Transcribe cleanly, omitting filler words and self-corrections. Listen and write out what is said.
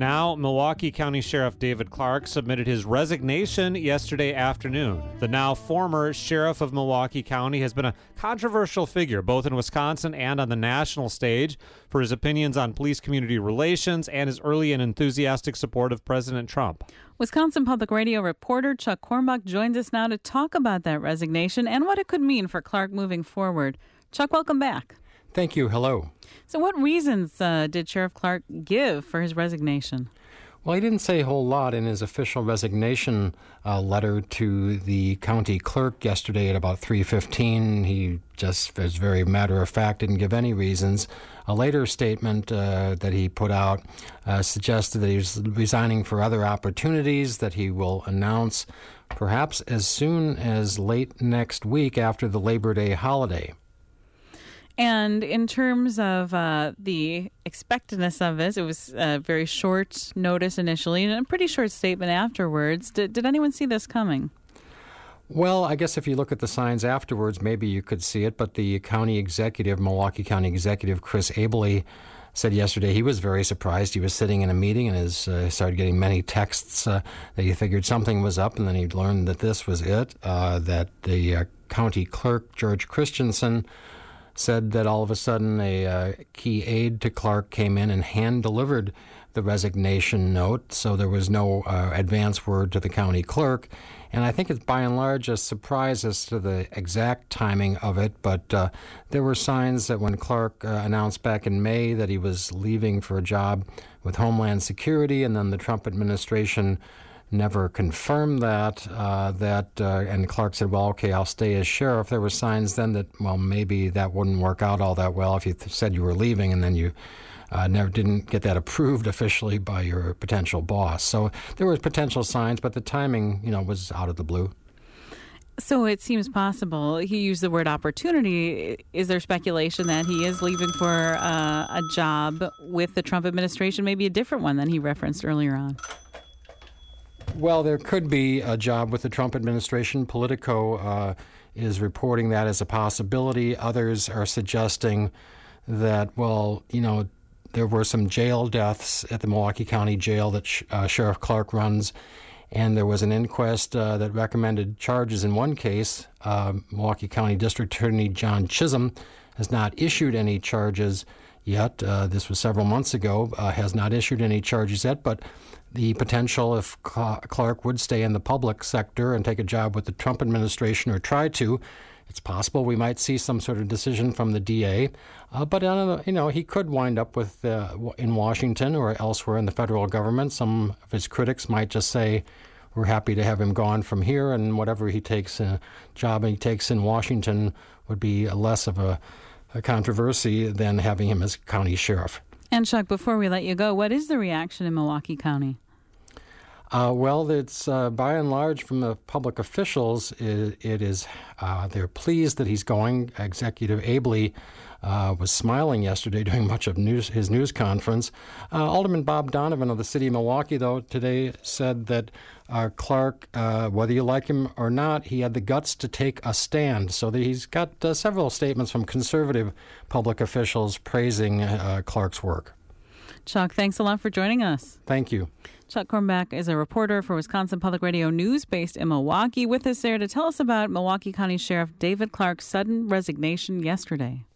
Now, Milwaukee County Sheriff David Clarke submitted his resignation yesterday afternoon. The now former sheriff of Milwaukee County has been a controversial figure both in Wisconsin and on the national stage for his opinions on police-community relations and his early and enthusiastic support of President Trump. Wisconsin Public Radio reporter Chuck Kornbach joins us now to talk about that resignation and what it could mean for Clarke moving forward. Chuck, welcome back. Thank you. Hello. So what reasons did Sheriff Clarke give for his resignation? Well, he didn't say a whole lot in his official resignation letter to the county clerk yesterday at about 3:15. He just, as very matter of fact, didn't give any reasons. A later statement that he put out suggested that he was resigning for other opportunities that he will announce perhaps as soon as late next week after the Labor Day holiday. And in terms of the expectedness of this, it was a very short notice initially and a pretty short statement afterwards. Did anyone see this coming? Well, I guess if you look at the signs afterwards, maybe you could see it. But the county executive, Milwaukee County Executive Chris Abele, said yesterday he was very surprised. He was sitting in a meeting and started getting many texts that he figured something was up, and then he learned that this was it, that the county clerk, George Christensen, said that all of a sudden a key aide to Clarke came in and hand-delivered the resignation note, so there was no advance word to the county clerk. And I think it's by and large a surprise as to the exact timing of it, but there were signs that when Clarke announced back in May that he was leaving for a job with Homeland Security, and then the Trump administration never confirmed that, and Clarke said, well, okay, I'll stay as sheriff. There were signs then that, well, maybe that wouldn't work out all that well if you said you were leaving and then you never didn't get that approved officially by your potential boss. So there were potential signs, but the timing, was out of the blue. So it seems possible. He used the word opportunity. Is there speculation that he is leaving for a job with the Trump administration, maybe a different one than he referenced earlier on? Well, there could be a job with the Trump administration. Politico is reporting that as a possibility. Others are suggesting that, there were some jail deaths at the Milwaukee County Jail that Sheriff Clarke runs, and there was an inquest that recommended charges in one case. Milwaukee County District Attorney John Chisholm has not issued any charges yet. This was several months ago, has not issued any charges yet, but the potential if Clarke would stay in the public sector and take a job with the Trump administration or try to, it's possible we might see some sort of decision from the DA. But he could wind up with in Washington or elsewhere in the federal government. Some of his critics might just say, we're happy to have him gone from here, and whatever he takes, job he takes in Washington would be less of a controversy than having him as county sheriff. And Chuck, before we let you go, what is the reaction in Milwaukee County? Well, it's by and large from the public officials. They're pleased that he's going. Executive Abele was smiling yesterday during much of his news conference. Alderman Bob Donovan of the city of Milwaukee, though, today said that Clarke, whether you like him or not, he had the guts to take a stand. So he's got several statements from conservative public officials praising Clarke's work. Chuck, thanks a lot for joining us. Thank you. Chuck Kornbach is a reporter for Wisconsin Public Radio News based in Milwaukee, with us there to tell us about Milwaukee County Sheriff David Clarke's sudden resignation yesterday.